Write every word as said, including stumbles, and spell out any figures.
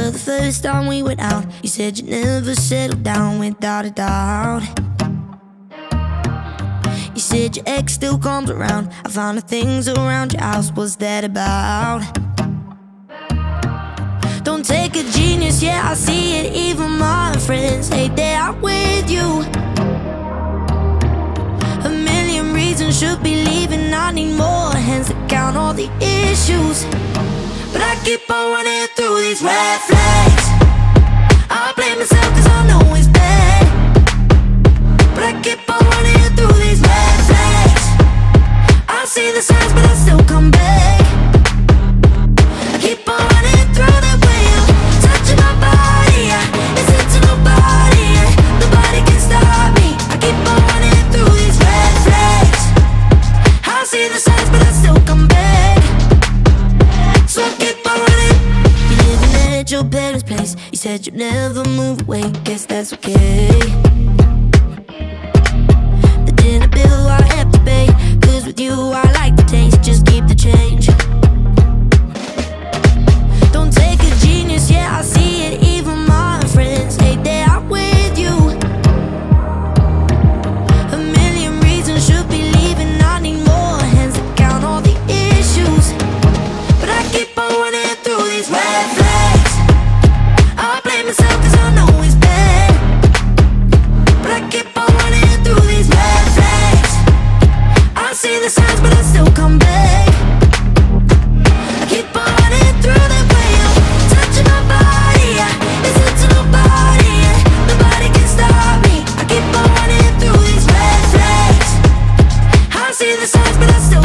remember the first time we went out. You said you'd never settle down without a doubt. You said your ex still comes around. I found the things around your house, what's that about? Don't take a genius, yeah, I see it. Even my friends hate that I'm with you. A million reasons should be leaving. I need more hands to count all the issues, but I keep on running through these red flags. I blame myself cause I know it's bad, but I keep on running through these red flags. I see the signs but I still come back. I keep on running through the wheel, touching my body, yeah. It's into nobody, yeah. Nobody can stop me. I keep on running through these red flags. I see the signs but I still come back. So I keep on running. You're living at your parents' place. You said you'd never move away, guess that's okay. The dinner bill I have to pay, cause with you I like the taste, just keep the change. Don't take a genius, yeah, I see it. Even my friends hate that I'm with you. A million reasons should be leaving. I need more hands to count all the issues, but I keep on running through these red flags. I blame myself cause I know it's bad, but I keep on running through these red flags. I see the signs but I still come back. I keep on running through the wheel, touching my body, yeah. It's into nobody, yeah. Nobody can stop me. I keep on running through these red flags. I see the signs but I still